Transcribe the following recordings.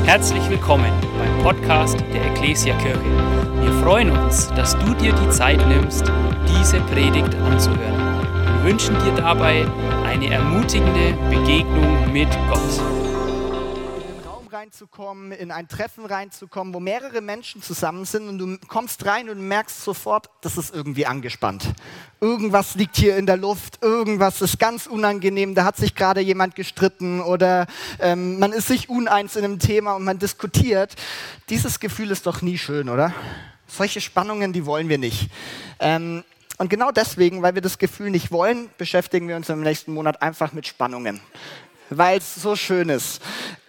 Herzlich willkommen beim Podcast der Ecclesia Kirche. Wir freuen uns, dass du dir die Zeit nimmst, diese Predigt anzuhören. Wir wünschen dir dabei eine ermutigende Begegnung mit Gott. In den Raum reinzukommen, in ein Treffen reinzukommen, wo mehrere Menschen zusammen sind und du kommst rein und merkst sofort, das ist irgendwie angespannt. Irgendwas liegt hier in der Luft, irgendwas ist ganz unangenehm, da hat sich gerade jemand gestritten oder man ist sich uneins in einem Thema und man diskutiert. Dieses Gefühl ist doch nie schön, oder? Solche Spannungen, die wollen wir nicht. Und genau deswegen, weil wir das Gefühl nicht wollen, beschäftigen wir uns im nächsten Monat einfach mit Spannungen, weil es so schön ist.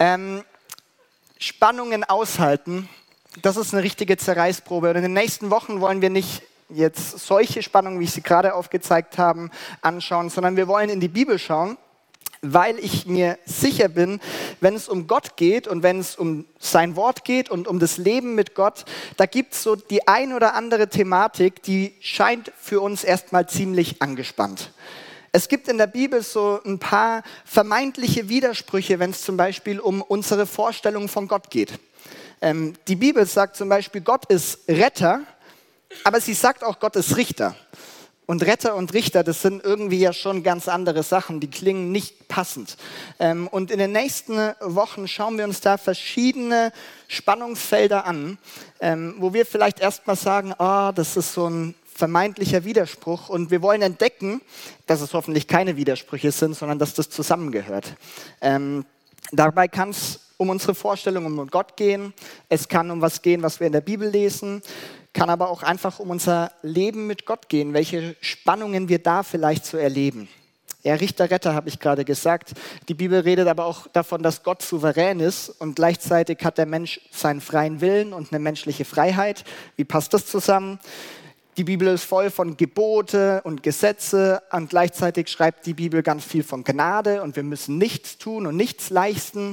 Spannungen aushalten, das ist eine richtige Zerreißprobe. Und in den nächsten Wochen wollen wir nicht jetzt solche Spannungen, wie ich sie gerade aufgezeigt habe, anschauen, sondern wir wollen in die Bibel schauen, weil ich mir sicher bin, wenn es um Gott geht und wenn es um sein Wort geht und um das Leben mit Gott, da gibt es so die ein oder andere Thematik, die scheint für uns erstmal ziemlich angespannt. Es gibt in der Bibel so ein paar vermeintliche Widersprüche, wenn es zum Beispiel um unsere Vorstellung von Gott geht. Die Bibel sagt zum Beispiel, Gott ist Retter, aber sie sagt auch, Gott ist Richter. Und Retter und Richter, das sind irgendwie ja schon ganz andere Sachen, die klingen nicht passend. Und in den nächsten Wochen schauen wir uns da verschiedene Spannungsfelder an, wo wir vielleicht erstmal sagen, das ist so ein vermeintlicher Widerspruch und wir wollen entdecken, dass es hoffentlich keine Widersprüche sind, sondern dass das zusammengehört. Dabei kann es um unsere Vorstellung um Gott gehen, es kann um was gehen, was wir in der Bibel lesen, kann aber auch einfach um unser Leben mit Gott gehen, welche Spannungen wir da vielleicht so erleben. Ja, Richter, Retter habe ich gerade gesagt. Die Bibel redet aber auch davon, dass Gott souverän ist und gleichzeitig hat der Mensch seinen freien Willen und eine menschliche Freiheit. Wie passt das zusammen? Die Bibel ist voll von Gebote und Gesetze und gleichzeitig schreibt die Bibel ganz viel von Gnade und wir müssen nichts tun und nichts leisten.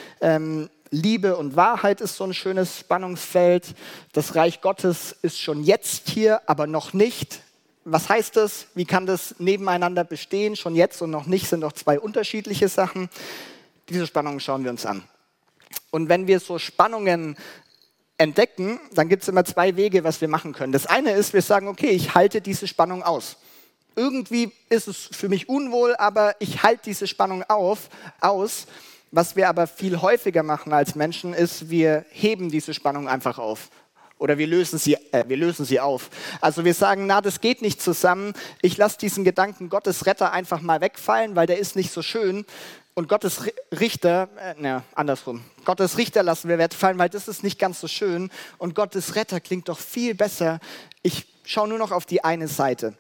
Liebe und Wahrheit ist so ein schönes Spannungsfeld. Das Reich Gottes ist schon jetzt hier, aber noch nicht. Was heißt das? Wie kann das nebeneinander bestehen? Schon jetzt und noch nicht sind doch zwei unterschiedliche Sachen. Diese Spannungen schauen wir uns an. Und wenn wir so Spannungen entdecken, dann gibt es immer zwei Wege, was wir machen können. Das eine ist, wir sagen, okay, ich halte diese Spannung aus. Irgendwie ist es für mich unwohl, aber ich halte diese Spannung aus. Was wir aber viel häufiger machen als Menschen ist, wir heben diese Spannung einfach auf. Oder wir lösen sie auf. Also wir sagen, das geht nicht zusammen. Ich lasse diesen Gedanken Gottes Retter einfach mal wegfallen, weil der ist nicht so schön. Und Gottes Richter, andersrum. Gottes Richter lassen wir wegfallen, weil das ist nicht ganz so schön. Und Gottes Retter klingt doch viel besser. Ich schaue nur noch auf die eine Seite.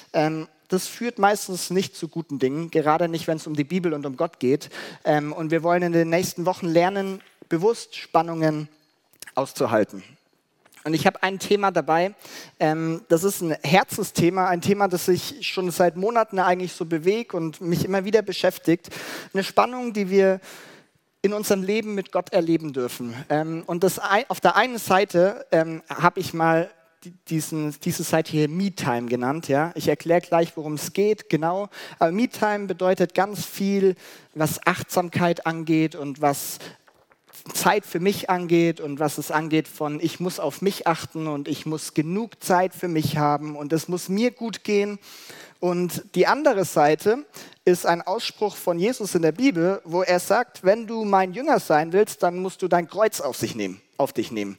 Das führt meistens nicht zu guten Dingen, gerade nicht, wenn es um die Bibel und um Gott geht. Und wir wollen in den nächsten Wochen lernen, bewusst Spannungen auszuhalten. Und ich habe ein Thema dabei, das ist ein Herzensthema, ein Thema, das sich schon seit Monaten eigentlich so bewegt und mich immer wieder beschäftigt. Eine Spannung, die wir in unserem Leben mit Gott erleben dürfen. Und auf der einen Seite habe ich mal diese Seite hier Me-Time genannt. Ja? Ich erkläre gleich, worum es geht, genau. Aber Me-Time bedeutet ganz viel, was Achtsamkeit angeht und was Zeit für mich angeht und was es angeht von ich muss auf mich achten und ich muss genug Zeit für mich haben und es muss mir gut gehen. Und die andere Seite ist ein Ausspruch von Jesus in der Bibel, wo er sagt, wenn du mein Jünger sein willst, dann musst du dein Kreuz auf dich nehmen.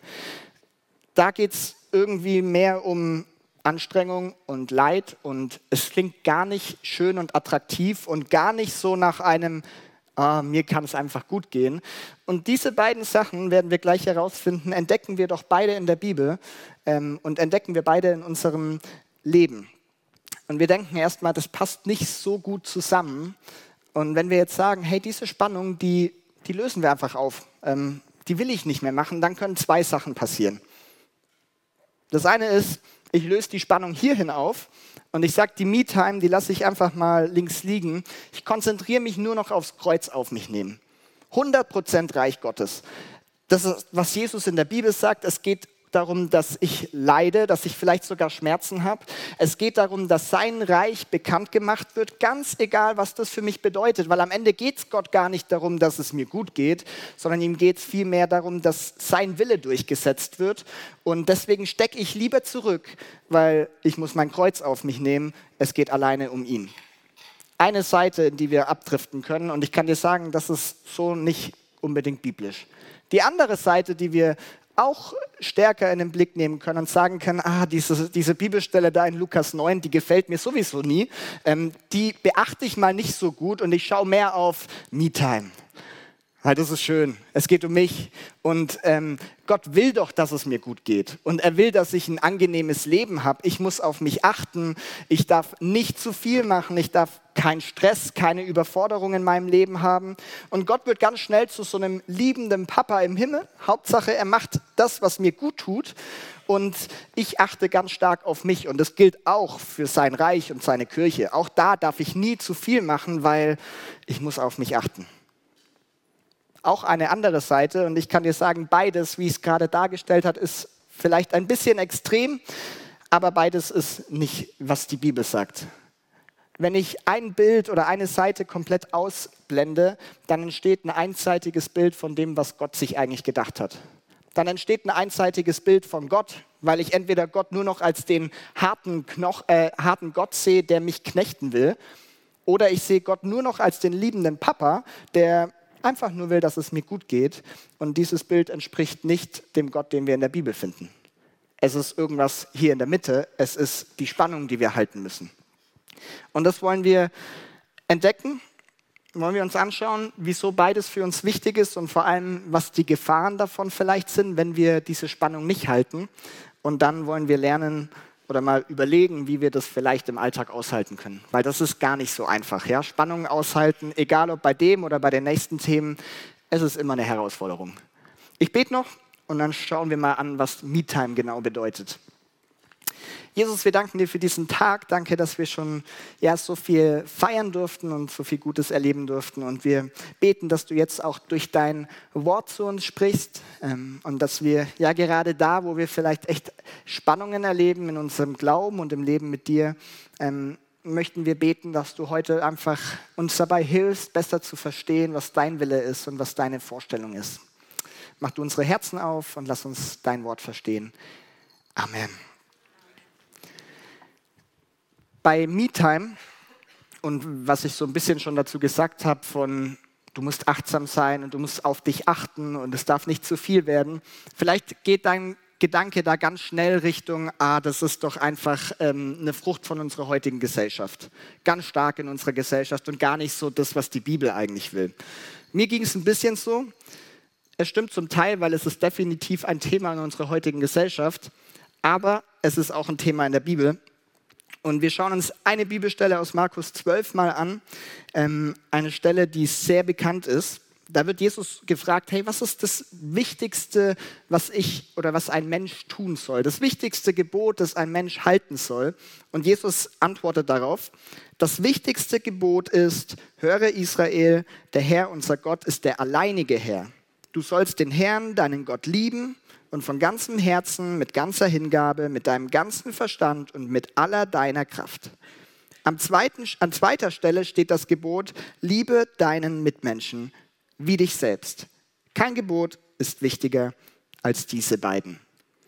Da geht es irgendwie mehr um Anstrengung und Leid und es klingt gar nicht schön und attraktiv und gar nicht so nach einem mir kann es einfach gut gehen. Und diese beiden Sachen werden wir gleich herausfinden, entdecken wir doch beide in der Bibel und entdecken wir beide in unserem Leben. Und wir denken erstmal, das passt nicht so gut zusammen. Und wenn wir jetzt sagen, hey, diese Spannung, die lösen wir einfach auf, die will ich nicht mehr machen, dann können zwei Sachen passieren. Das eine ist, ich löse die Spannung hierhin auf und ich sage, die Me-Time, die lasse ich einfach mal links liegen. Ich konzentriere mich nur noch aufs Kreuz auf mich nehmen. 100% Reich Gottes. Das ist, was Jesus in der Bibel sagt, es geht darum, dass ich leide, dass ich vielleicht sogar Schmerzen habe. Es geht darum, dass sein Reich bekannt gemacht wird, ganz egal, was das für mich bedeutet. Weil am Ende geht es Gott gar nicht darum, dass es mir gut geht, sondern ihm geht es vielmehr darum, dass sein Wille durchgesetzt wird. Und deswegen stecke ich lieber zurück, weil ich muss mein Kreuz auf mich nehmen. Es geht alleine um ihn. Eine Seite, in die wir abdriften können. Und ich kann dir sagen, das ist so nicht unbedingt biblisch. Die andere Seite, die wir auch stärker in den Blick nehmen können und sagen können, diese Bibelstelle da in Lukas 9, die gefällt mir sowieso nie, die beachte ich mal nicht so gut und ich schaue mehr auf Me-Time. Weil das ist schön, es geht um mich und Gott will doch, dass es mir gut geht und er will, dass ich ein angenehmes Leben habe. Ich muss auf mich achten, ich darf nicht zu viel machen, ich darf keinen Stress, keine Überforderung in meinem Leben haben und Gott wird ganz schnell zu so einem liebenden Papa im Himmel. Hauptsache, er macht das, was mir gut tut und ich achte ganz stark auf mich und das gilt auch für sein Reich und seine Kirche. Auch da darf ich nie zu viel machen, weil ich muss auf mich achten. Auch eine andere Seite und ich kann dir sagen, beides, wie ich es gerade dargestellt habe, ist vielleicht ein bisschen extrem, aber beides ist nicht, was die Bibel sagt. Wenn ich ein Bild oder eine Seite komplett ausblende, dann entsteht ein einseitiges Bild von dem, was Gott sich eigentlich gedacht hat. Dann entsteht ein einseitiges Bild von Gott, weil ich entweder Gott nur noch als den harten Gott sehe, der mich knechten will, oder ich sehe Gott nur noch als den liebenden Papa, der einfach nur will, dass es mir gut geht. Und dieses Bild entspricht nicht dem Gott, den wir in der Bibel finden. Es ist irgendwas hier in der Mitte. Es ist die Spannung, die wir halten müssen. Und das wollen wir entdecken. Wollen wir uns anschauen, wieso beides für uns wichtig ist und vor allem, was die Gefahren davon vielleicht sind, wenn wir diese Spannung nicht halten. Und dann wollen wir lernen oder mal überlegen, wie wir das vielleicht im Alltag aushalten können. Weil das ist gar nicht so einfach. Ja? Spannungen aushalten, egal ob bei dem oder bei den nächsten Themen, es ist immer eine Herausforderung. Ich bete noch und dann schauen wir mal an, was Me-Time genau bedeutet. Jesus, wir danken dir für diesen Tag. Danke, dass wir schon so viel feiern durften und so viel Gutes erleben durften. Und wir beten, dass du jetzt auch durch dein Wort zu uns sprichst und dass wir gerade da, wo wir vielleicht echt Spannungen erleben in unserem Glauben und im Leben mit dir, möchten wir beten, dass du heute einfach uns dabei hilfst, besser zu verstehen, was dein Wille ist und was deine Vorstellung ist. Mach du unsere Herzen auf und lass uns dein Wort verstehen. Amen. Bei Me-Time und was ich so ein bisschen schon dazu gesagt habe, von du musst achtsam sein und du musst auf dich achten und es darf nicht zu viel werden, vielleicht geht dein Gedanke da ganz schnell Richtung, das ist doch einfach eine Frucht von unserer heutigen Gesellschaft. Ganz stark in unserer Gesellschaft und gar nicht so das, was die Bibel eigentlich will. Mir ging es ein bisschen so. Es stimmt zum Teil, weil es ist definitiv ein Thema in unserer heutigen Gesellschaft, aber es ist auch ein Thema in der Bibel. Und wir schauen uns eine Bibelstelle aus Markus 12 mal an, eine Stelle, die sehr bekannt ist. Da wird Jesus gefragt, hey, was ist das Wichtigste, was ein Mensch tun soll? Das wichtigste Gebot, das ein Mensch halten soll. Und Jesus antwortet darauf, das wichtigste Gebot ist, höre Israel, der Herr, unser Gott, ist der alleinige Herr. Du sollst den Herrn, deinen Gott, lieben und von ganzem Herzen, mit ganzer Hingabe, mit deinem ganzen Verstand und mit aller deiner Kraft. An zweiter Stelle steht das Gebot, liebe deinen Mitmenschen wie dich selbst. Kein Gebot ist wichtiger als diese beiden.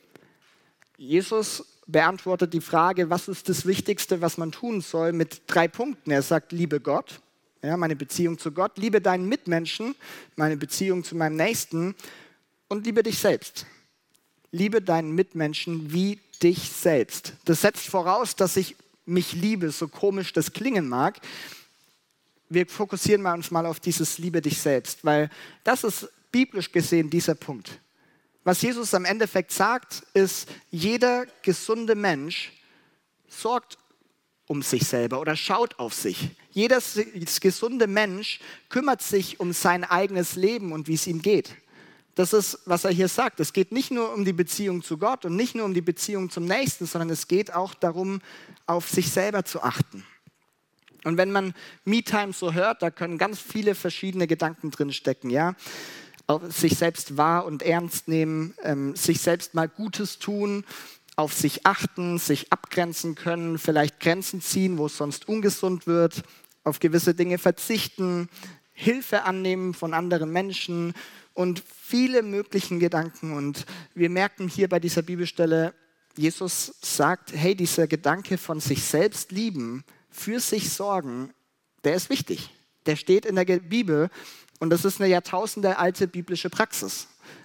Jesus beantwortet die Frage, was ist das Wichtigste, was man tun soll, mit 3 Punkten. Er sagt, liebe Gott, meine Beziehung zu Gott, liebe deinen Mitmenschen, meine Beziehung zu meinem Nächsten und liebe dich selbst. Liebe deinen Mitmenschen wie dich selbst. Das setzt voraus, dass ich mich liebe, so komisch das klingen mag. Wir fokussieren uns mal auf dieses Liebe dich selbst, weil das ist biblisch gesehen dieser Punkt. Was Jesus am Endeffekt sagt, ist, jeder gesunde Mensch sorgt um sich selber oder schaut auf sich. Jeder gesunde Mensch kümmert sich um sein eigenes Leben und wie es ihm geht. Das ist, was er hier sagt. Es geht nicht nur um die Beziehung zu Gott und nicht nur um die Beziehung zum Nächsten, sondern es geht auch darum, auf sich selber zu achten. Und wenn man Me-Time so hört, da können ganz viele verschiedene Gedanken drin stecken. Ja? sich selbst wahr und ernst nehmen, sich selbst mal Gutes tun, auf sich achten, sich abgrenzen können, vielleicht Grenzen ziehen, wo es sonst ungesund wird, auf gewisse Dinge verzichten, Hilfe annehmen von anderen Menschen und viele möglichen Gedanken. Und wir merken hier bei dieser Bibelstelle, Jesus sagt, hey, dieser Gedanke von sich selbst lieben, für sich sorgen, der ist wichtig. Der steht in der Bibel und das ist eine jahrtausendealte biblische Praxis.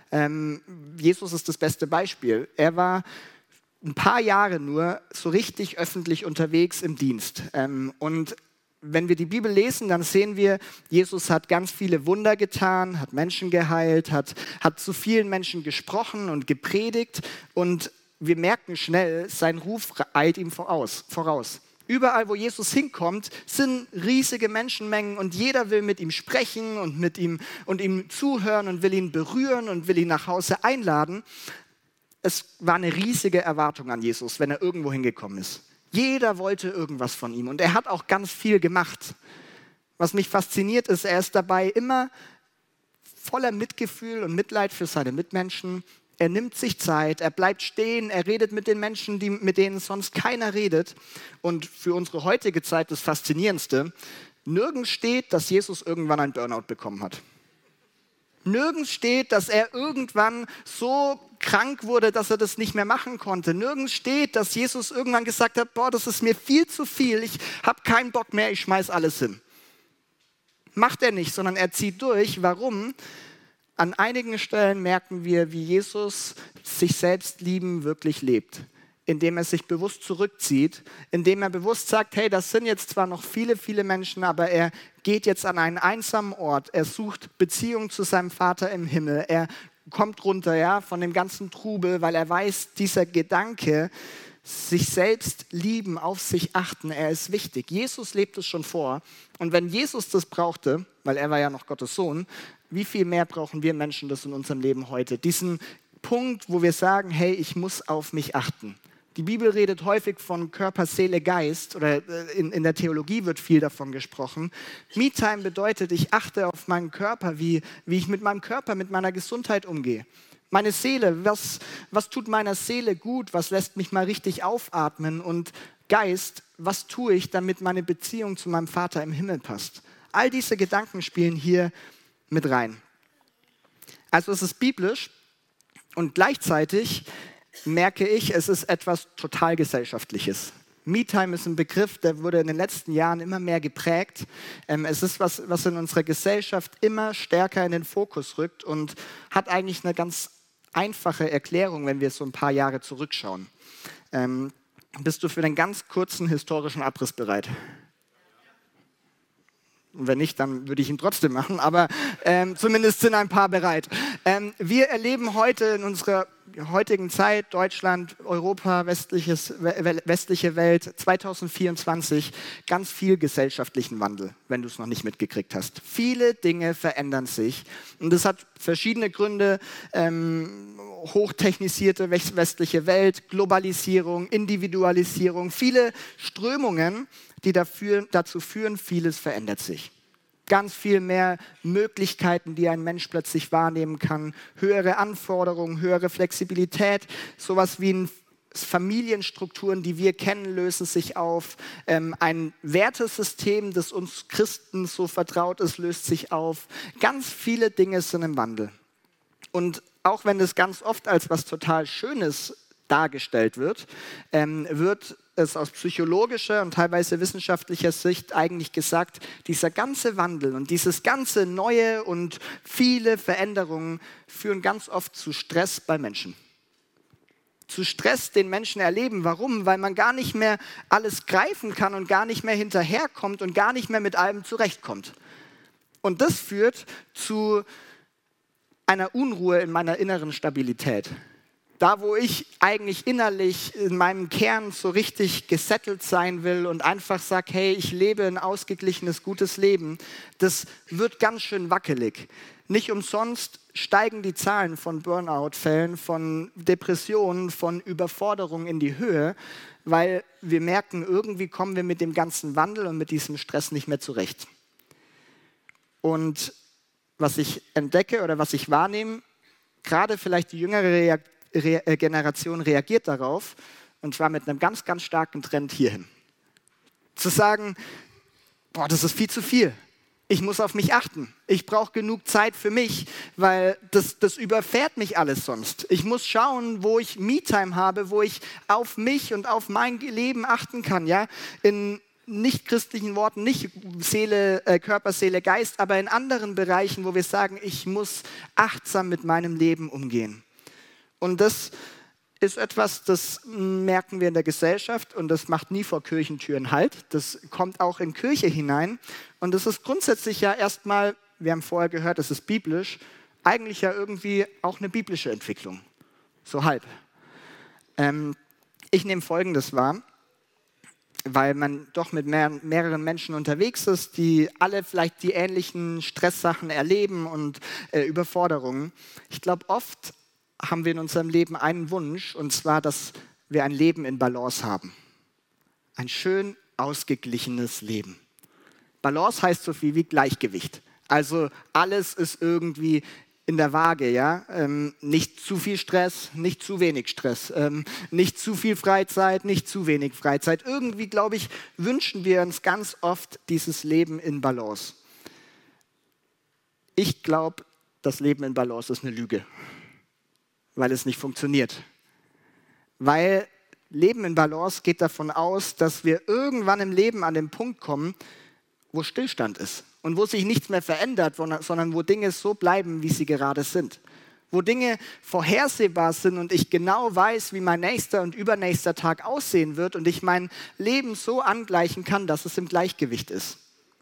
Jesus ist das beste Beispiel. Er war ein paar Jahre nur so richtig öffentlich unterwegs im Dienst. Und wenn wir die Bibel lesen, dann sehen wir, Jesus hat ganz viele Wunder getan, hat Menschen geheilt, hat zu vielen Menschen gesprochen und gepredigt und wir merken schnell, sein Ruf eilt ihm voraus. Überall, wo Jesus hinkommt, sind riesige Menschenmengen und jeder will mit ihm sprechen und ihm zuhören und will ihn berühren und will ihn nach Hause einladen. Es war eine riesige Erwartung an Jesus, wenn er irgendwo hingekommen ist. Jeder wollte irgendwas von ihm und er hat auch ganz viel gemacht. Was mich fasziniert ist, er ist dabei immer voller Mitgefühl und Mitleid für seine Mitmenschen. Er nimmt sich Zeit, er bleibt stehen, er redet mit den Menschen, mit denen sonst keiner redet. Und für unsere heutige Zeit das Faszinierendste, nirgends steht, dass Jesus irgendwann einen Burnout bekommen hat. Nirgends steht, dass er irgendwann so krank wurde, dass er das nicht mehr machen konnte. Nirgends steht, dass Jesus irgendwann gesagt hat, boah, das ist mir viel zu viel, ich habe keinen Bock mehr, ich schmeiß alles hin. Macht er nicht, sondern er zieht durch. Warum? An einigen Stellen merken wir, wie Jesus sich selbst lieben wirklich lebt, indem er sich bewusst zurückzieht, indem er bewusst sagt, hey, das sind jetzt zwar noch viele, viele Menschen, aber er geht jetzt an einen einsamen Ort, er sucht Beziehung zu seinem Vater im Himmel, er kommt runter, ja, von dem ganzen Trubel, weil er weiß, dieser Gedanke, sich selbst lieben, auf sich achten, er ist wichtig. Jesus lebt es schon vor und wenn Jesus das brauchte, weil er war ja noch Gottes Sohn, wie viel mehr brauchen wir Menschen das in unserem Leben heute? Diesen Punkt, wo wir sagen, hey, ich muss auf mich achten. Die Bibel redet häufig von Körper, Seele, Geist oder in der Theologie wird viel davon gesprochen. Me-Time bedeutet, ich achte auf meinen Körper, wie ich mit meinem Körper, mit meiner Gesundheit umgehe. Meine Seele, was tut meiner Seele gut, was lässt mich mal richtig aufatmen und Geist, was tue ich, damit meine Beziehung zu meinem Vater im Himmel passt. All diese Gedanken spielen hier mit rein. Also es ist biblisch und gleichzeitig merke ich, es ist etwas total Gesellschaftliches. Me-Time ist ein Begriff, der wurde in den letzten Jahren immer mehr geprägt. Es ist was in unserer Gesellschaft immer stärker in den Fokus rückt und hat eigentlich eine ganz einfache Erklärung, wenn wir so ein paar Jahre zurückschauen. Bist du für einen ganz kurzen historischen Abriss bereit? Und wenn nicht, dann würde ich ihn trotzdem machen, aber zumindest sind ein paar bereit. Wir erleben heute in unserer heutigen Zeit, Deutschland, Europa, westliche Welt, 2024, ganz viel gesellschaftlichen Wandel, wenn du es noch nicht mitgekriegt hast. Viele Dinge verändern sich und das hat verschiedene Gründe. Hochtechnisierte westliche Welt, Globalisierung, Individualisierung, viele Strömungen, die dazu führen, vieles verändert sich. Ganz viel mehr Möglichkeiten, die ein Mensch plötzlich wahrnehmen kann, höhere Anforderungen, höhere Flexibilität, sowas wie Familienstrukturen, die wir kennen, lösen sich auf. Ein Wertesystem, das uns Christen so vertraut ist, löst sich auf. Ganz viele Dinge sind im Wandel. Und auch wenn es ganz oft als was total Schönes dargestellt wird, wird es aus psychologischer und teilweise wissenschaftlicher Sicht eigentlich gesagt, dieser ganze Wandel und dieses ganze Neue und viele Veränderungen führen ganz oft zu Stress bei Menschen. Zu Stress, den Menschen erleben. Warum? Weil man gar nicht mehr alles greifen kann und gar nicht mehr hinterherkommt und gar nicht mehr mit allem zurechtkommt. Und das führt zu einer Unruhe in meiner inneren Stabilität. Da, wo ich eigentlich innerlich in meinem Kern so richtig gesettelt sein will und einfach sage, hey, ich lebe ein ausgeglichenes, gutes Leben, das wird ganz schön wackelig. Nicht umsonst steigen die Zahlen von Burnout-Fällen, von Depressionen, von Überforderungen in die Höhe, weil wir merken, irgendwie kommen wir mit dem ganzen Wandel und mit diesem Stress nicht mehr zurecht. Und was ich entdecke oder was ich wahrnehme, gerade vielleicht die jüngere Generation reagiert darauf, und zwar mit einem ganz, ganz starken Trend hierhin. Zu sagen, boah, das ist viel zu viel. Ich muss auf mich achten. Ich brauche genug Zeit für mich, weil das überfährt mich alles sonst. Ich muss schauen, wo ich Me-Time habe, wo ich auf mich und auf mein Leben achten kann. Ja? In nicht-christlichen Worten, nicht Seele, Körper, Seele, Geist, aber in anderen Bereichen, wo wir sagen, ich muss achtsam mit meinem Leben umgehen. Und das ist etwas, das merken wir in der Gesellschaft und das macht nie vor Kirchentüren Halt. Das kommt auch in Kirche hinein und das ist grundsätzlich ja erstmal, wir haben vorher gehört, das ist biblisch, eigentlich ja irgendwie auch eine biblische Entwicklung. So halb. Ich nehme Folgendes wahr, weil man doch mit mehreren Menschen unterwegs ist, die alle vielleicht die ähnlichen Stresssachen erleben und Überforderungen. Ich glaube, oft haben wir in unserem Leben einen Wunsch, und zwar, dass wir ein Leben in Balance haben. Ein schön ausgeglichenes Leben. Balance heißt so viel wie Gleichgewicht. Also alles ist irgendwie in der Waage, ja. Nicht zu viel Stress, nicht zu wenig Stress. Nicht zu viel Freizeit, nicht zu wenig Freizeit. Irgendwie, glaube ich, wünschen wir uns ganz oft dieses Leben in Balance. Ich glaube, das Leben in Balance ist eine Lüge. Weil es nicht funktioniert. Weil Leben in Balance geht davon aus, dass wir irgendwann im Leben an den Punkt kommen, wo Stillstand ist und wo sich nichts mehr verändert, sondern wo Dinge so bleiben, wie sie gerade sind. Wo Dinge vorhersehbar sind und ich genau weiß, wie mein nächster und übernächster Tag aussehen wird und ich mein Leben so angleichen kann, dass es im Gleichgewicht ist.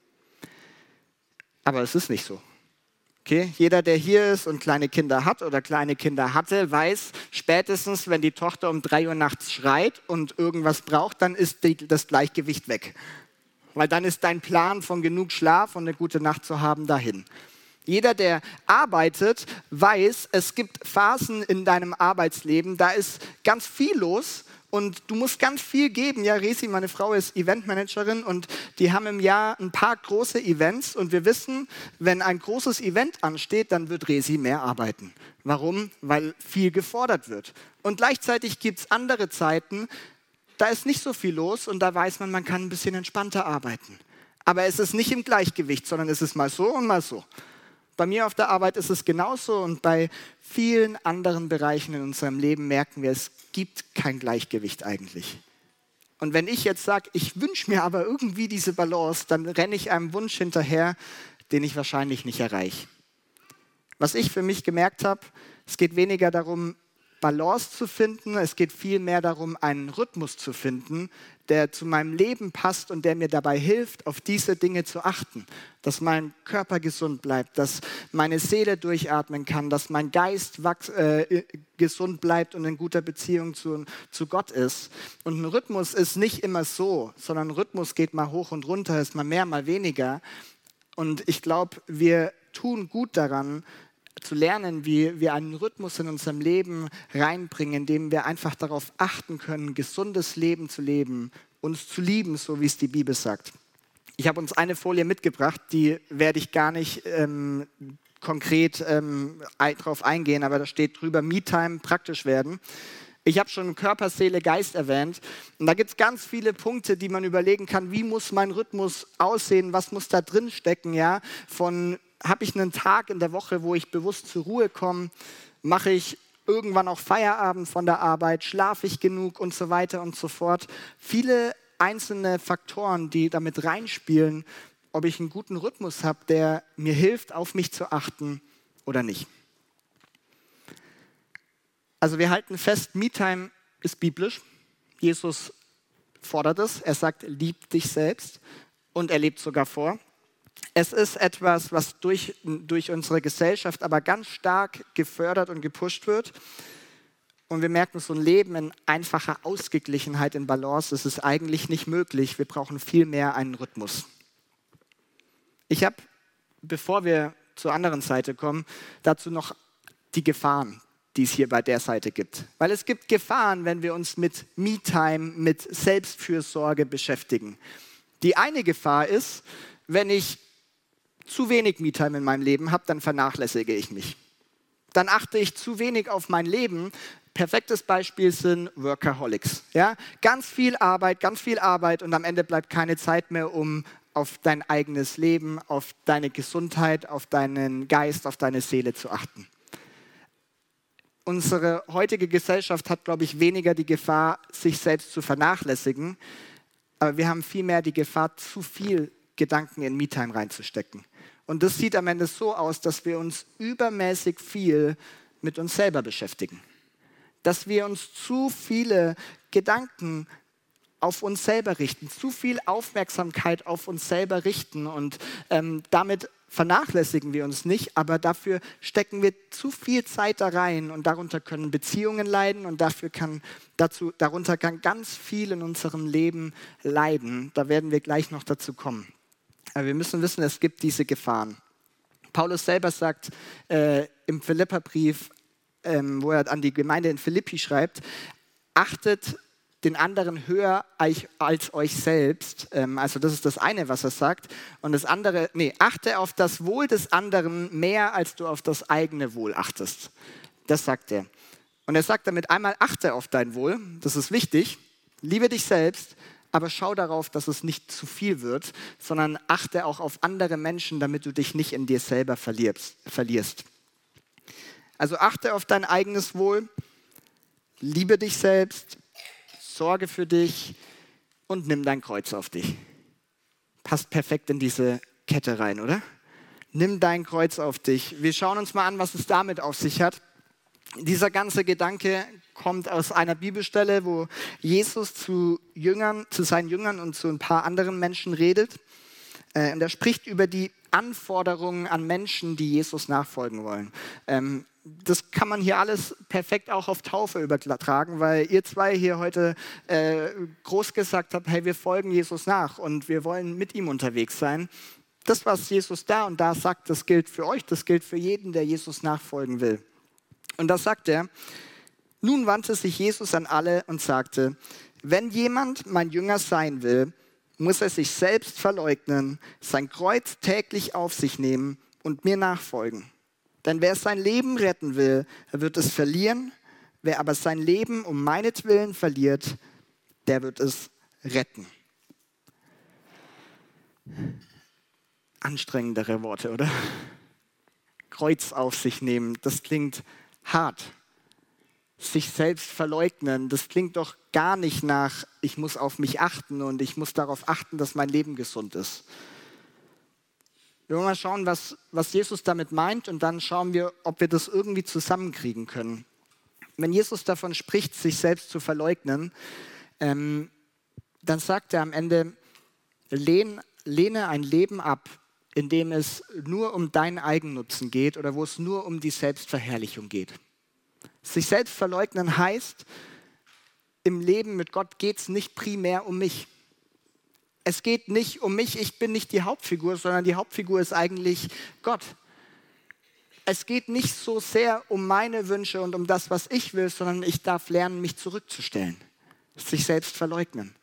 Aber es ist nicht so. Okay? Jeder, der hier ist und kleine Kinder hat oder kleine Kinder hatte, weiß, spätestens, wenn die Tochter um 3 Uhr nachts schreit und irgendwas braucht, dann ist das Gleichgewicht weg. Weil dann ist dein Plan von genug Schlaf und eine gute Nacht zu haben dahin. Jeder, der arbeitet, weiß, es gibt Phasen in deinem Arbeitsleben, da ist ganz viel los und du musst ganz viel geben. Ja, Resi, meine Frau, ist Eventmanagerin und die haben im Jahr ein paar große Events und wir wissen, wenn ein großes Event ansteht, dann wird Resi mehr arbeiten. Warum? Weil viel gefordert wird. Und gleichzeitig gibt es andere Zeiten, da ist nicht so viel los und da weiß man, man kann ein bisschen entspannter arbeiten. Aber es ist nicht im Gleichgewicht, sondern es ist mal so und mal so. Bei mir auf der Arbeit ist es genauso und bei vielen anderen Bereichen in unserem Leben merken wir, es gibt kein Gleichgewicht eigentlich. Und wenn ich jetzt sage, ich wünsche mir aber irgendwie diese Balance, dann renne ich einem Wunsch hinterher, den ich wahrscheinlich nicht erreiche. Was ich für mich gemerkt habe, es geht weniger darum, Balance zu finden, es geht vielmehr darum, einen Rhythmus zu finden, der zu meinem Leben passt und der mir dabei hilft, auf diese Dinge zu achten. Dass mein Körper gesund bleibt, dass meine Seele durchatmen kann, dass mein Geist gesund bleibt und in guter Beziehung zu Gott ist. Und ein Rhythmus ist nicht immer so, sondern ein Rhythmus geht mal hoch und runter, ist mal mehr, mal weniger. Und ich glaube, wir tun gut daran, zu lernen, wie wir einen Rhythmus in unserem Leben reinbringen, indem wir einfach darauf achten können, gesundes Leben zu leben, uns zu lieben, so wie es die Bibel sagt. Ich habe uns eine Folie mitgebracht, die werde ich gar nicht konkret drauf eingehen, aber da steht drüber, Me-Time praktisch werden. Ich habe schon Körper, Seele, Geist erwähnt und da gibt es ganz viele Punkte, die man überlegen kann, wie muss mein Rhythmus aussehen, was muss da drin stecken, ja, habe ich einen Tag in der Woche, wo ich bewusst zur Ruhe komme? Mache ich irgendwann auch Feierabend von der Arbeit? Schlafe ich genug? Und so weiter und so fort. Viele einzelne Faktoren, die damit reinspielen, ob ich einen guten Rhythmus habe, der mir hilft, auf mich zu achten oder nicht. Also wir halten fest, Me-Time ist biblisch. Jesus fordert es. Er sagt, lieb dich selbst und er lebt sogar vor. Es ist etwas, was durch unsere Gesellschaft aber ganz stark gefördert und gepusht wird. Und wir merken, so ein Leben in einfacher Ausgeglichenheit, in Balance, das ist eigentlich nicht möglich. Wir brauchen viel mehr einen Rhythmus. Ich habe, bevor wir zur anderen Seite kommen, dazu noch die Gefahren, die es hier bei der Seite gibt. Weil es gibt Gefahren, wenn wir uns mit Me-Time, mit Selbstfürsorge beschäftigen. Die eine Gefahr ist, wenn ich zu wenig Me-Time in meinem Leben habe, dann vernachlässige ich mich. Dann achte ich zu wenig auf mein Leben. Perfektes Beispiel sind Workaholics. Ja? Ganz viel Arbeit und am Ende bleibt keine Zeit mehr, um auf dein eigenes Leben, auf deine Gesundheit, auf deinen Geist, auf deine Seele zu achten. Unsere heutige Gesellschaft hat, glaube ich, weniger die Gefahr, sich selbst zu vernachlässigen, aber wir haben vielmehr die Gefahr, zu viel Gedanken in Me-Time reinzustecken. Und das sieht am Ende so aus, dass wir uns übermäßig viel mit uns selber beschäftigen. Dass wir uns zu viele Gedanken auf uns selber richten, zu viel Aufmerksamkeit auf uns selber richten und damit vernachlässigen wir uns nicht, aber dafür stecken wir zu viel Zeit da rein und darunter können Beziehungen leiden und darunter kann ganz viel in unserem Leben leiden. Da werden wir gleich noch dazu kommen. Aber wir müssen wissen, es gibt diese Gefahren. Paulus selber sagt im Philipperbrief, wo er an die Gemeinde in Philippi schreibt, achtet den anderen höher als euch selbst. Also das ist das eine, was er sagt. Und das andere, achte auf das Wohl des anderen mehr, als du auf das eigene Wohl achtest. Das sagt er. Und er sagt damit einmal, achte auf dein Wohl, das ist wichtig, liebe dich selbst, aber schau darauf, dass es nicht zu viel wird, sondern achte auch auf andere Menschen, damit du dich nicht in dir selber verlierst. Also achte auf dein eigenes Wohl, liebe dich selbst, sorge für dich und nimm dein Kreuz auf dich. Passt perfekt in diese Kette rein, oder? Nimm dein Kreuz auf dich. Wir schauen uns mal an, was es damit auf sich hat. Dieser ganze Gedanke kommt aus einer Bibelstelle, wo Jesus zu seinen Jüngern und zu ein paar anderen Menschen redet. Und er spricht über die Anforderungen an Menschen, die Jesus nachfolgen wollen. Das kann man hier alles perfekt auch auf Taufe übertragen, weil ihr zwei hier heute groß gesagt habt, hey, wir folgen Jesus nach und wir wollen mit ihm unterwegs sein. Das, was Jesus da und da sagt, das gilt für euch, das gilt für jeden, der Jesus nachfolgen will. Und das sagt er. Nun wandte sich Jesus an alle und sagte, wenn jemand mein Jünger sein will, muss er sich selbst verleugnen, sein Kreuz täglich auf sich nehmen und mir nachfolgen. Denn wer sein Leben retten will, er wird es verlieren. Wer aber sein Leben um meinetwillen verliert, der wird es retten. Anstrengendere Worte, oder? Kreuz auf sich nehmen, das klingt hart. Sich selbst verleugnen, das klingt doch gar nicht nach, ich muss auf mich achten und ich muss darauf achten, dass mein Leben gesund ist. Wir wollen mal schauen, was Jesus damit meint und dann schauen wir, ob wir das irgendwie zusammenkriegen können. Wenn Jesus davon spricht, sich selbst zu verleugnen, dann sagt er am Ende, lehne ein Leben ab, in dem es nur um deinen Eigennutzen geht oder wo es nur um die Selbstverherrlichung geht. Sich selbst verleugnen heißt, im Leben mit Gott geht es nicht primär um mich. Es geht nicht um mich, ich bin nicht die Hauptfigur, sondern die Hauptfigur ist eigentlich Gott. Es geht nicht so sehr um meine Wünsche und um das, was ich will, sondern ich darf lernen, mich zurückzustellen. Sich selbst verleugnen.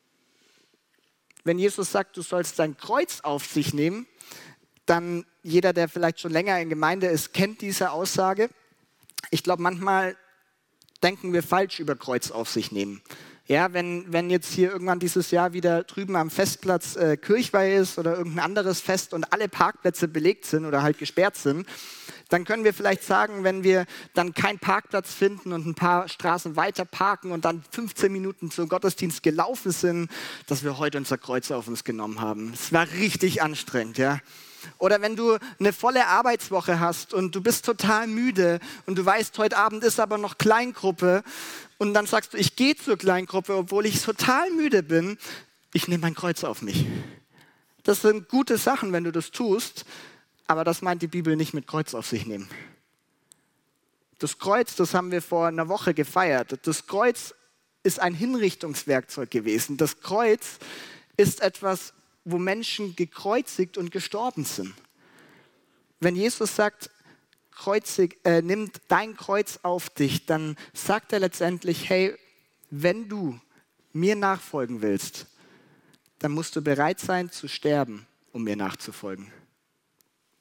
Wenn Jesus sagt, du sollst dein Kreuz auf sich nehmen, dann jeder, der vielleicht schon länger in Gemeinde ist, kennt diese Aussage. Ich glaube, manchmal denken wir falsch über Kreuz auf sich nehmen. Ja, wenn jetzt hier irgendwann dieses Jahr wieder drüben am Festplatz Kirchweih ist oder irgendein anderes Fest und alle Parkplätze belegt sind oder halt gesperrt sind, dann können wir vielleicht sagen, wenn wir dann keinen Parkplatz finden und ein paar Straßen weiter parken und dann 15 Minuten zum Gottesdienst gelaufen sind, dass wir heute unser Kreuz auf uns genommen haben. Es war richtig anstrengend, ja. Oder wenn du eine volle Arbeitswoche hast und du bist total müde und du weißt, heute Abend ist aber noch Kleingruppe und dann sagst du, ich gehe zur Kleingruppe, obwohl ich total müde bin, ich nehme mein Kreuz auf mich. Das sind gute Sachen, wenn du das tust, aber das meint die Bibel nicht mit Kreuz auf sich nehmen. Das Kreuz, das haben wir vor einer Woche gefeiert. Das Kreuz ist ein Hinrichtungswerkzeug gewesen. Das Kreuz ist etwas, wo Menschen gekreuzigt und gestorben sind. Wenn Jesus sagt, nimm dein Kreuz auf dich, dann sagt er letztendlich, hey, wenn du mir nachfolgen willst, dann musst du bereit sein zu sterben, um mir nachzufolgen.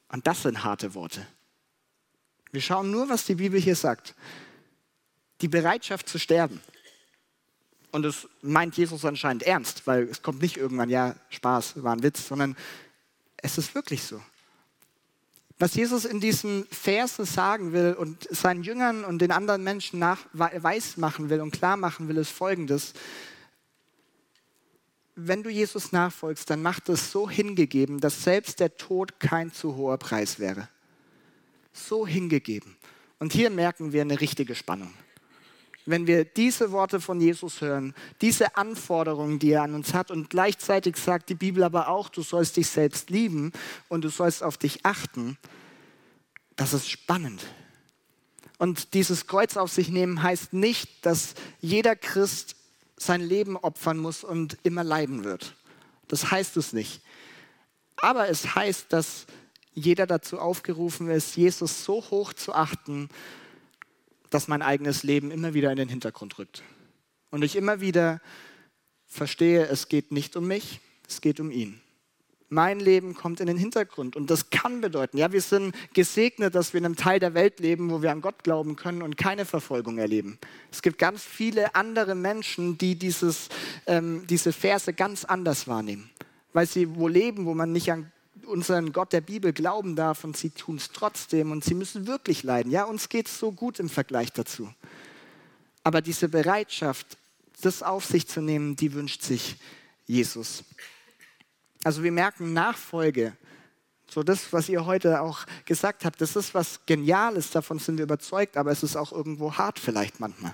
Und das sind harte Worte. Wir schauen nur, was die Bibel hier sagt. Die Bereitschaft zu sterben. Und das meint Jesus anscheinend ernst, weil es kommt nicht irgendwann, ja, Spaß, war ein Witz, sondern es ist wirklich so. Was Jesus in diesen Versen sagen will und seinen Jüngern und den anderen Menschen weiß machen will und klar machen will, ist Folgendes. Wenn du Jesus nachfolgst, dann mach das so hingegeben, dass selbst der Tod kein zu hoher Preis wäre. So hingegeben. Und hier merken wir eine richtige Spannung. Wenn wir diese Worte von Jesus hören, diese Anforderungen, die er an uns hat und gleichzeitig sagt die Bibel aber auch, du sollst dich selbst lieben und du sollst auf dich achten, das ist spannend. Und dieses Kreuz auf sich nehmen heißt nicht, dass jeder Christ sein Leben opfern muss und immer leiden wird. Das heißt es nicht. Aber es heißt, dass jeder dazu aufgerufen ist, Jesus so hoch zu achten, dass mein eigenes Leben immer wieder in den Hintergrund rückt. Und ich immer wieder verstehe, es geht nicht um mich, es geht um ihn. Mein Leben kommt in den Hintergrund und das kann bedeuten, ja, wir sind gesegnet, dass wir in einem Teil der Welt leben, wo wir an Gott glauben können und keine Verfolgung erleben. Es gibt ganz viele andere Menschen, die diese Verse ganz anders wahrnehmen, weil sie wo leben, wo man nicht an unseren Gott der Bibel glauben darf und sie tun es trotzdem und sie müssen wirklich leiden. Ja, uns geht es so gut im Vergleich dazu. Aber diese Bereitschaft, das auf sich zu nehmen, die wünscht sich Jesus. Also wir merken Nachfolge, so das, was ihr heute auch gesagt habt, das ist was Geniales, davon sind wir überzeugt, aber es ist auch irgendwo hart vielleicht manchmal.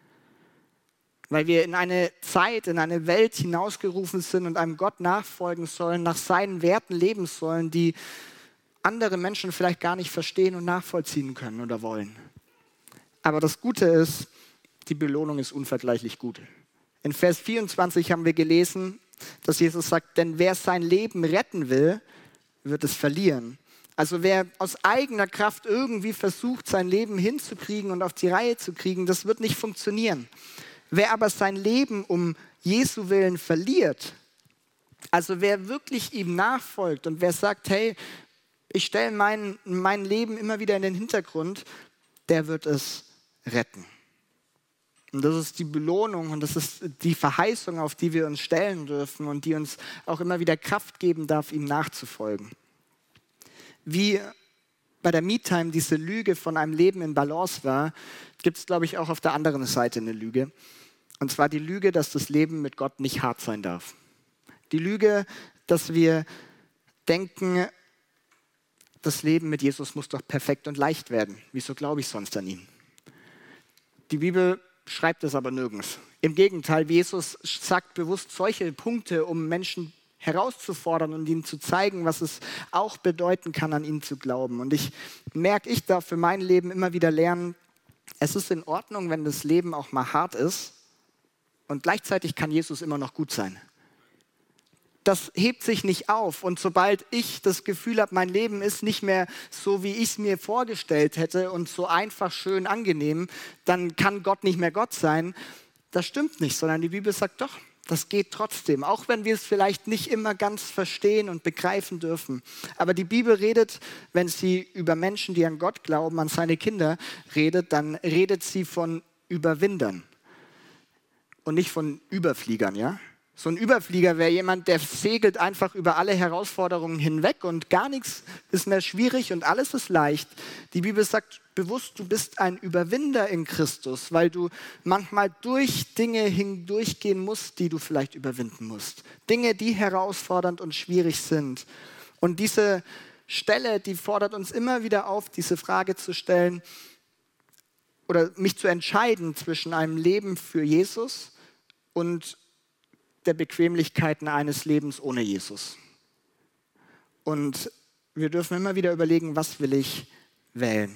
Weil wir in eine Zeit, in eine Welt hinausgerufen sind und einem Gott nachfolgen sollen, nach seinen Werten leben sollen, die andere Menschen vielleicht gar nicht verstehen und nachvollziehen können oder wollen. Aber das Gute ist, die Belohnung ist unvergleichlich gut. In Vers 24 haben wir gelesen, dass Jesus sagt, denn wer sein Leben retten will, wird es verlieren. Also wer aus eigener Kraft irgendwie versucht, sein Leben hinzukriegen und auf die Reihe zu kriegen, das wird nicht funktionieren. Wer aber sein Leben um Jesu Willen verliert, also wer wirklich ihm nachfolgt und wer sagt, hey, ich stelle mein Leben immer wieder in den Hintergrund, der wird es retten. Und das ist die Belohnung und das ist die Verheißung, auf die wir uns stellen dürfen und die uns auch immer wieder Kraft geben darf, ihm nachzufolgen. Wie bei der Me-Time diese Lüge von einem Leben in Balance war, gibt es, glaube ich, auch auf der anderen Seite eine Lüge. Und zwar die Lüge, dass das Leben mit Gott nicht hart sein darf. Die Lüge, dass wir denken, das Leben mit Jesus muss doch perfekt und leicht werden. Wieso glaube ich sonst an ihn? Die Bibel schreibt es aber nirgends. Im Gegenteil, Jesus sagt bewusst solche Punkte, um Menschen herauszufordern und ihnen zu zeigen, was es auch bedeuten kann, an ihn zu glauben. Und ich darf für mein Leben immer wieder lernen, es ist in Ordnung, wenn das Leben auch mal hart ist und gleichzeitig kann Jesus immer noch gut sein. Das hebt sich nicht auf und sobald ich das Gefühl habe, mein Leben ist nicht mehr so, wie ich es mir vorgestellt hätte und so einfach, schön, angenehm, dann kann Gott nicht mehr Gott sein. Das stimmt nicht, sondern die Bibel sagt doch, das geht trotzdem, auch wenn wir es vielleicht nicht immer ganz verstehen und begreifen dürfen. Aber die Bibel redet, wenn sie über Menschen, die an Gott glauben, an seine Kinder redet, dann redet sie von Überwindern und nicht von Überfliegern, ja? So ein Überflieger wäre jemand, der segelt einfach über alle Herausforderungen hinweg und gar nichts ist mehr schwierig und alles ist leicht. Die Bibel sagt bewusst, du bist ein Überwinder in Christus, weil du manchmal durch Dinge hindurchgehen musst, die du vielleicht überwinden musst. Dinge, die herausfordernd und schwierig sind. Und diese Stelle, die fordert uns immer wieder auf, diese Frage zu stellen oder mich zu entscheiden zwischen einem Leben für Jesus und der Bequemlichkeiten eines Lebens ohne Jesus. Und wir dürfen immer wieder überlegen, was will ich wählen?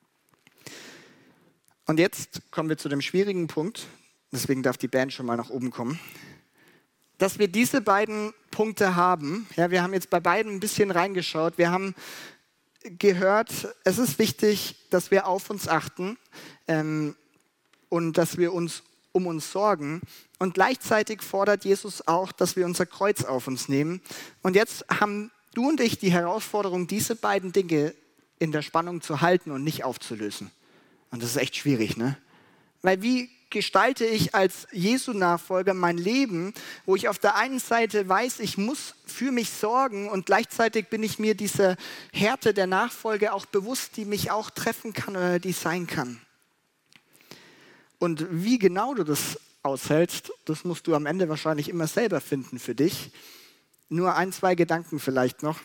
Und jetzt kommen wir zu dem schwierigen Punkt, deswegen darf die Band schon mal nach oben kommen, dass wir diese beiden Punkte haben. Ja, wir haben jetzt bei beiden ein bisschen reingeschaut. Wir haben gehört, es ist wichtig, dass wir auf uns achten und dass wir uns um uns sorgen. Und gleichzeitig fordert Jesus auch, dass wir unser Kreuz auf uns nehmen. Und jetzt haben du und ich die Herausforderung, diese beiden Dinge in der Spannung zu halten und nicht aufzulösen. Und das ist echt schwierig, ne? Weil wie gestalte ich als Jesu-Nachfolger mein Leben, wo ich auf der einen Seite weiß, ich muss für mich sorgen und gleichzeitig bin ich mir dieser Härte der Nachfolge auch bewusst, die mich auch treffen kann oder die sein kann. Und wie genau du das aushältst, das musst du am Ende wahrscheinlich immer selber finden für dich. Nur 1, 2 Gedanken vielleicht noch.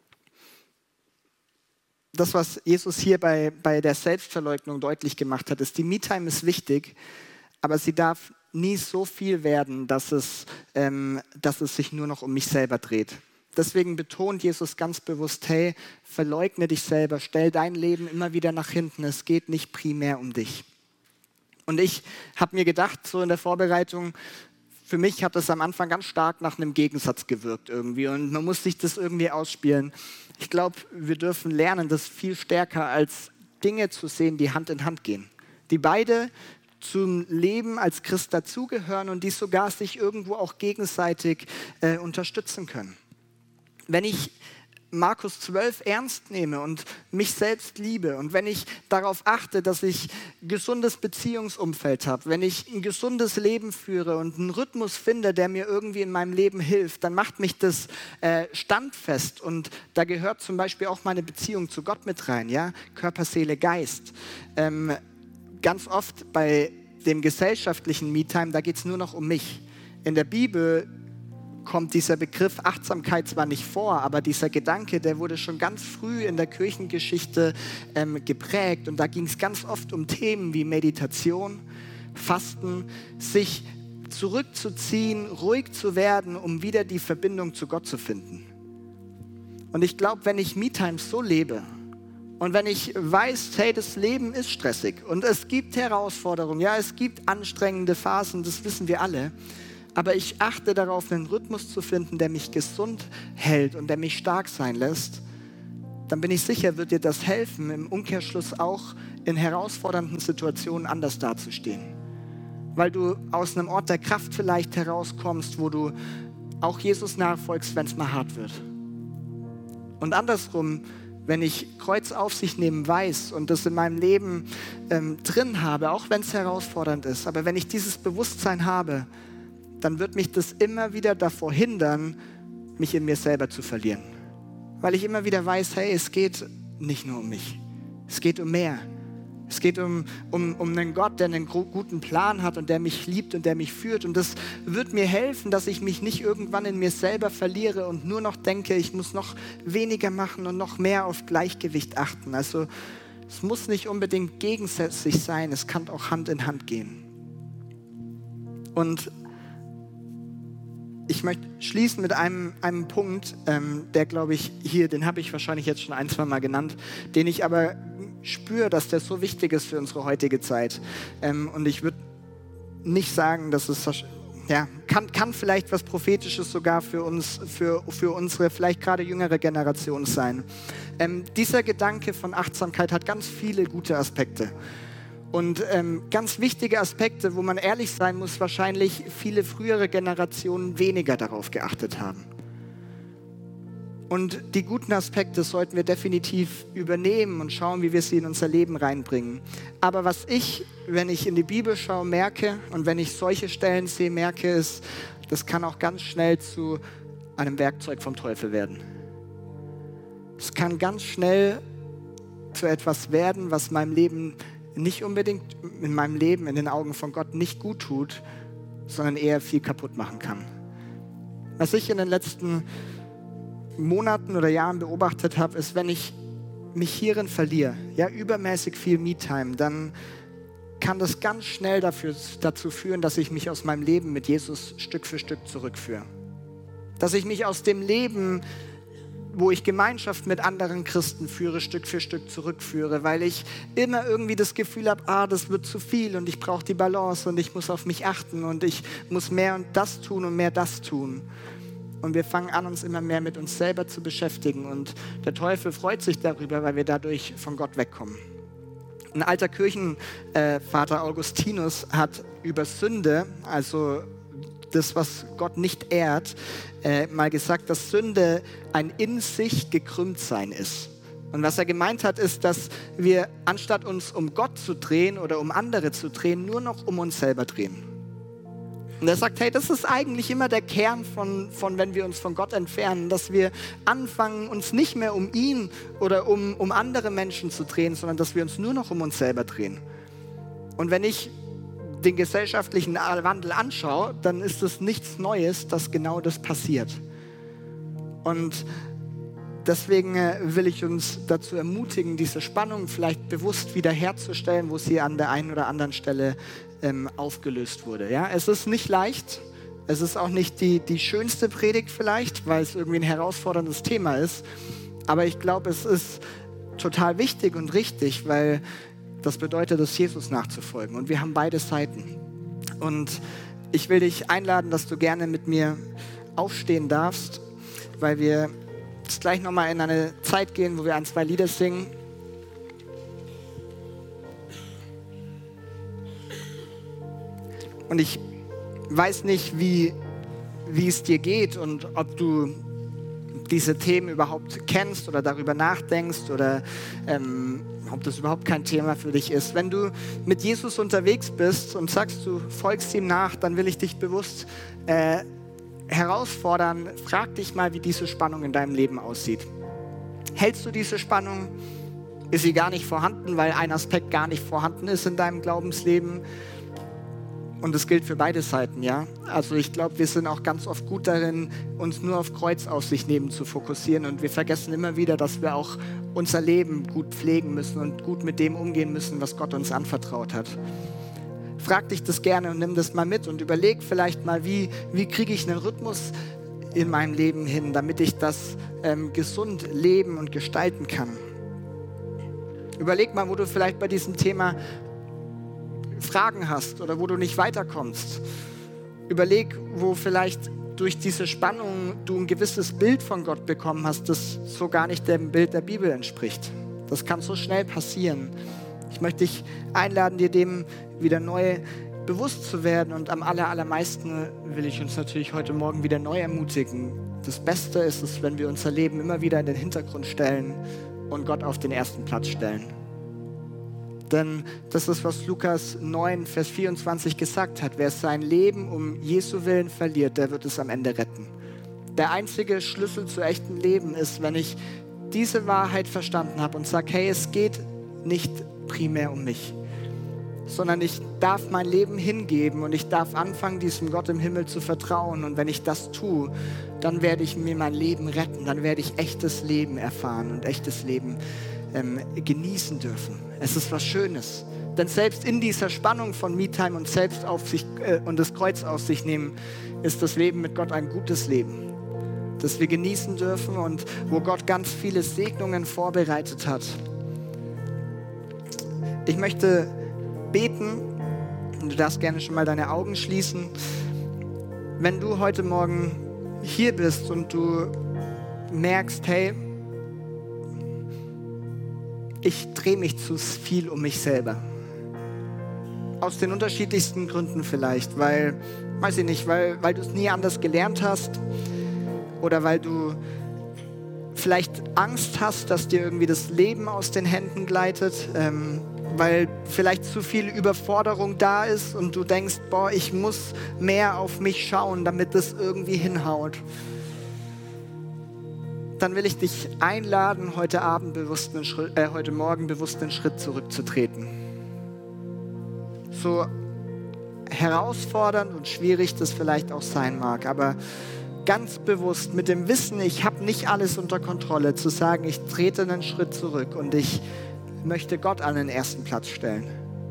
Das, was Jesus hier bei der Selbstverleugnung deutlich gemacht hat, ist, die Me-Time ist wichtig, aber sie darf nie so viel werden, dass es sich nur noch um mich selber dreht. Deswegen betont Jesus ganz bewusst, hey, verleugne dich selber, stell dein Leben immer wieder nach hinten, es geht nicht primär um dich. Und ich habe mir gedacht, so in der Vorbereitung, für mich hat das am Anfang ganz stark nach einem Gegensatz gewirkt irgendwie und man muss sich das irgendwie ausspielen. Ich glaube, wir dürfen lernen, das viel stärker als Dinge zu sehen, die Hand in Hand gehen. Die beide zum Leben als Christ dazugehören und die sogar sich irgendwo auch gegenseitig unterstützen können. Wenn ich Markus 12 ernst nehme und mich selbst liebe und wenn ich darauf achte, dass ich ein gesundes Beziehungsumfeld habe, wenn ich ein gesundes Leben führe und einen Rhythmus finde, der mir irgendwie in meinem Leben hilft, dann macht mich das standfest und da gehört zum Beispiel auch meine Beziehung zu Gott mit rein, ja? Körper, Seele, Geist. Ganz oft bei dem gesellschaftlichen Me-Time, da geht es nur noch um mich. In der Bibel kommt dieser Begriff Achtsamkeit zwar nicht vor, aber dieser Gedanke, der wurde schon ganz früh in der Kirchengeschichte geprägt. Und da ging es ganz oft um Themen wie Meditation, Fasten, sich zurückzuziehen, ruhig zu werden, um wieder die Verbindung zu Gott zu finden. Und ich glaube, wenn ich Me-Time so lebe und wenn ich weiß, hey, das Leben ist stressig und es gibt Herausforderungen, ja, es gibt anstrengende Phasen, das wissen wir alle, aber ich achte darauf, einen Rhythmus zu finden, der mich gesund hält und der mich stark sein lässt, dann bin ich sicher, wird dir das helfen, im Umkehrschluss auch in herausfordernden Situationen anders dazustehen. Weil du aus einem Ort der Kraft vielleicht herauskommst, wo du auch Jesus nachfolgst, wenn es mal hart wird. Und andersrum, wenn ich Kreuz auf sich nehmen weiß und das in meinem Leben drin habe, auch wenn es herausfordernd ist, aber wenn ich dieses Bewusstsein habe, dann wird mich das immer wieder davor hindern, mich in mir selber zu verlieren. Weil ich immer wieder weiß, hey, es geht nicht nur um mich. Es geht um mehr. Es geht um einen Gott, der einen guten Plan hat und der mich liebt und der mich führt. Und das wird mir helfen, dass ich mich nicht irgendwann in mir selber verliere und nur noch denke, ich muss noch weniger machen und noch mehr auf Gleichgewicht achten. Also es muss nicht unbedingt gegensätzlich sein, es kann auch Hand in Hand gehen. Und ich möchte schließen mit einem Punkt, der, glaube ich, hier, den habe ich wahrscheinlich jetzt schon 1, 2 Mal genannt, den ich aber spüre, dass der so wichtig ist für unsere heutige Zeit. Und ich würde nicht sagen, dass es kann vielleicht was Prophetisches sogar für uns, für unsere vielleicht gerade jüngere Generation sein. Dieser Gedanke von Achtsamkeit hat ganz viele gute Aspekte. Und ganz wichtige Aspekte, wo man ehrlich sein muss, wahrscheinlich viele frühere Generationen weniger darauf geachtet haben. Und die guten Aspekte sollten wir definitiv übernehmen und schauen, wie wir sie in unser Leben reinbringen. Aber was ich, wenn ich in die Bibel schaue, merke und wenn ich solche Stellen sehe, merke, ist, das kann auch ganz schnell zu einem Werkzeug vom Teufel werden. Es kann ganz schnell zu etwas werden, was meinem Leben nicht unbedingt in meinem Leben, in den Augen von Gott nicht gut tut, sondern eher viel kaputt machen kann. Was ich in den letzten Monaten oder Jahren beobachtet habe, ist, wenn ich mich hierin verliere, ja, übermäßig viel Me-Time, dann kann das ganz schnell dazu führen, dass ich mich aus meinem Leben mit Jesus Stück für Stück zurückführe. Dass ich mich aus dem Leben, wo ich Gemeinschaft mit anderen Christen führe, Stück für Stück zurückführe, weil ich immer irgendwie das Gefühl habe, das wird zu viel und ich brauche die Balance und ich muss auf mich achten und ich muss mehr und das tun und mehr das tun. Und wir fangen an, uns immer mehr mit uns selber zu beschäftigen und der Teufel freut sich darüber, weil wir dadurch von Gott wegkommen. Ein alter Kirchenvater Augustinus hat über Sünde, also das, was Gott nicht ehrt, mal gesagt, dass Sünde ein in sich gekrümmt sein ist. Und was er gemeint hat, ist, dass wir, anstatt uns um Gott zu drehen oder um andere zu drehen, nur noch um uns selber drehen. Und er sagt, hey, das ist eigentlich immer der Kern von wenn wir uns von Gott entfernen, dass wir anfangen, uns nicht mehr um ihn oder um andere Menschen zu drehen, sondern dass wir uns nur noch um uns selber drehen. Und wenn ich den gesellschaftlichen Wandel anschaue, dann ist es nichts Neues, dass genau das passiert. Und deswegen will ich uns dazu ermutigen, diese Spannung vielleicht bewusst wiederherzustellen, wo sie an der einen oder anderen Stelle aufgelöst wurde. Ja? Es ist nicht leicht, es ist auch nicht die schönste Predigt vielleicht, weil es irgendwie ein herausforderndes Thema ist, aber ich glaube, es ist total wichtig und richtig, weil das bedeutet es, Jesus nachzufolgen und wir haben beide Seiten. Und ich will dich einladen, dass du gerne mit mir aufstehen darfst, weil wir jetzt gleich nochmal in eine Zeit gehen, wo wir 1, 2 Lieder singen. Und ich weiß nicht, wie es dir geht und ob du diese Themen überhaupt kennst oder darüber nachdenkst oder ob das überhaupt kein Thema für dich ist. Wenn du mit Jesus unterwegs bist und sagst, du folgst ihm nach, dann will ich dich bewusst herausfordern, frag dich mal, wie diese Spannung in deinem Leben aussieht. Hältst du diese Spannung? Ist sie gar nicht vorhanden, weil ein Aspekt gar nicht vorhanden ist in deinem Glaubensleben? Und das gilt für beide Seiten, ja. Also ich glaube, wir sind auch ganz oft gut darin, uns nur auf Kreuzaussicht nehmen zu fokussieren. Und wir vergessen immer wieder, dass wir auch unser Leben gut pflegen müssen und gut mit dem umgehen müssen, was Gott uns anvertraut hat. Frag dich das gerne und nimm das mal mit und überleg vielleicht mal, wie kriege ich einen Rhythmus in meinem Leben hin, damit ich das gesund leben und gestalten kann. Überleg mal, wo du vielleicht bei diesem Thema Fragen hast oder wo du nicht weiterkommst. Überleg, wo vielleicht durch diese Spannung du ein gewisses Bild von Gott bekommen hast, das so gar nicht dem Bild der Bibel entspricht. Das kann so schnell passieren. Ich möchte dich einladen, dir dem wieder neu bewusst zu werden und am allermeisten will ich uns natürlich heute Morgen wieder neu ermutigen. Das Beste ist es, wenn wir unser Leben immer wieder in den Hintergrund stellen und Gott auf den ersten Platz stellen. Denn das ist, was Lukas 9, Vers 24 gesagt hat. Wer sein Leben um Jesu Willen verliert, der wird es am Ende retten. Der einzige Schlüssel zu echtem Leben ist, wenn ich diese Wahrheit verstanden habe und sage, hey, es geht nicht primär um mich, sondern ich darf mein Leben hingeben und ich darf anfangen, diesem Gott im Himmel zu vertrauen. Und wenn ich das tue, dann werde ich mir mein Leben retten, dann werde ich echtes Leben erfahren und echtes Leben genießen dürfen. Es ist was Schönes. Denn selbst in dieser Spannung von Me-Time und selbst auf sich und das Kreuz auf sich nehmen, ist das Leben mit Gott ein gutes Leben, das wir genießen dürfen und wo Gott ganz viele Segnungen vorbereitet hat. Ich möchte beten und du darfst gerne schon mal deine Augen schließen. Wenn du heute Morgen hier bist und du merkst, hey, ich drehe mich zu viel um mich selber. Aus den unterschiedlichsten Gründen vielleicht, weil du es nie anders gelernt hast oder weil du vielleicht Angst hast, dass dir irgendwie das Leben aus den Händen gleitet, weil vielleicht zu viel Überforderung da ist und du denkst, ich muss mehr auf mich schauen, damit das irgendwie hinhaut. Dann will ich dich einladen, heute Morgen bewusst einen Schritt zurückzutreten. So herausfordernd und schwierig das vielleicht auch sein mag, aber ganz bewusst mit dem Wissen, ich habe nicht alles unter Kontrolle, zu sagen, ich trete einen Schritt zurück und ich möchte Gott an den ersten Platz stellen.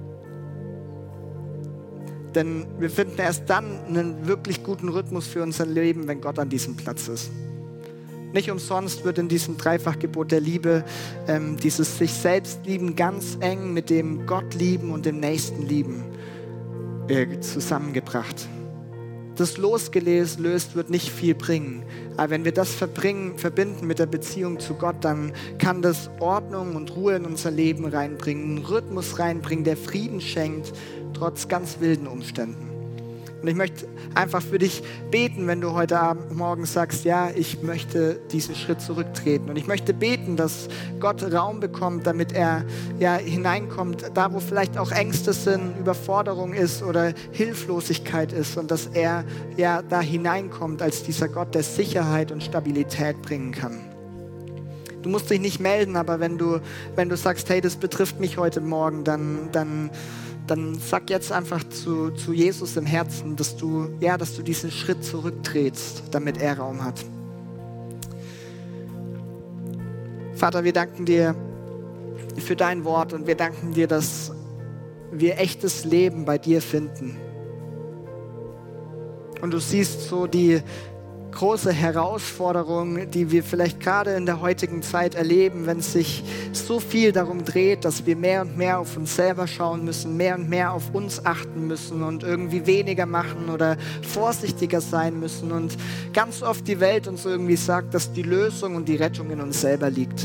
Denn wir finden erst dann einen wirklich guten Rhythmus für unser Leben, wenn Gott an diesem Platz ist. Nicht umsonst wird in diesem Dreifachgebot der Liebe dieses sich selbst lieben ganz eng mit dem Gott lieben und dem Nächsten lieben zusammengebracht. Das losgelöst wird nicht viel bringen. Aber wenn wir das verbinden mit der Beziehung zu Gott, dann kann das Ordnung und Ruhe in unser Leben reinbringen, einen Rhythmus reinbringen, der Frieden schenkt, trotz ganz wilden Umständen. Und ich möchte einfach für dich beten, wenn du heute Morgen sagst, ja, ich möchte diesen Schritt zurücktreten. Und ich möchte beten, dass Gott Raum bekommt, damit er hineinkommt, da wo vielleicht auch Ängste sind, Überforderung ist oder Hilflosigkeit ist. Und dass er da hineinkommt als dieser Gott, der Sicherheit und Stabilität bringen kann. Du musst dich nicht melden, aber wenn du sagst, hey, das betrifft mich heute Morgen, dann sag jetzt einfach zu Jesus im Herzen, dass du diesen Schritt zurücktrittst, damit er Raum hat. Vater, wir danken dir für dein Wort und wir danken dir, dass wir echtes Leben bei dir finden. Und du siehst so die große Herausforderung, die wir vielleicht gerade in der heutigen Zeit erleben, wenn es sich so viel darum dreht, dass wir mehr und mehr auf uns selber schauen müssen, mehr und mehr auf uns achten müssen und irgendwie weniger machen oder vorsichtiger sein müssen und ganz oft die Welt uns irgendwie sagt, dass die Lösung und die Rettung in uns selber liegt.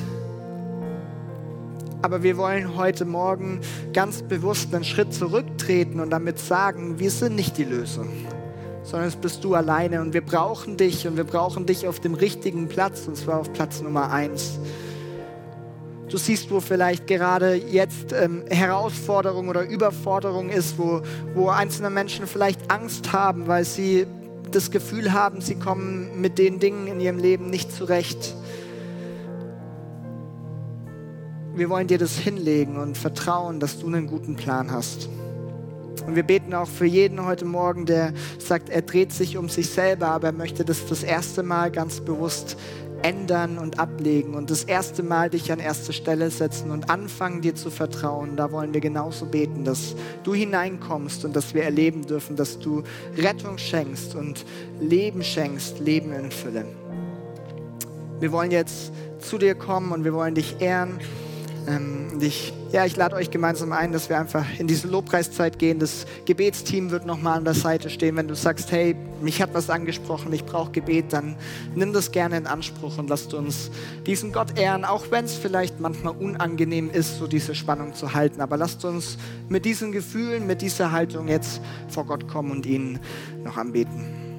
Aber wir wollen heute Morgen ganz bewusst einen Schritt zurücktreten und damit sagen, wir sind nicht die Lösung, sondern es bist du alleine und wir brauchen dich und wir brauchen dich auf dem richtigen Platz und zwar auf Platz Nummer 1. Du siehst, wo vielleicht gerade jetzt Herausforderung oder Überforderung ist, wo einzelne Menschen vielleicht Angst haben, weil sie das Gefühl haben, sie kommen mit den Dingen in ihrem Leben nicht zurecht. Wir wollen dir das hinlegen und vertrauen, dass du einen guten Plan hast. Und wir beten auch für jeden heute Morgen, der sagt, er dreht sich um sich selber, aber er möchte das erste Mal ganz bewusst ändern und ablegen und das erste Mal dich an erste Stelle setzen und anfangen, dir zu vertrauen. Da wollen wir genauso beten, dass du hineinkommst und dass wir erleben dürfen, dass du Rettung schenkst und Leben schenkst, Leben in Fülle. Wir wollen jetzt zu dir kommen und wir wollen dich ehren. Ich lade euch gemeinsam ein, dass wir einfach in diese Lobpreiszeit gehen. Das Gebetsteam wird nochmal an der Seite stehen. Wenn du sagst, hey, mich hat was angesprochen, ich brauche Gebet, dann nimm das gerne in Anspruch und lasst uns diesen Gott ehren, auch wenn es vielleicht manchmal unangenehm ist, so diese Spannung zu halten. Aber lasst uns mit diesen Gefühlen, mit dieser Haltung jetzt vor Gott kommen und ihn noch anbeten.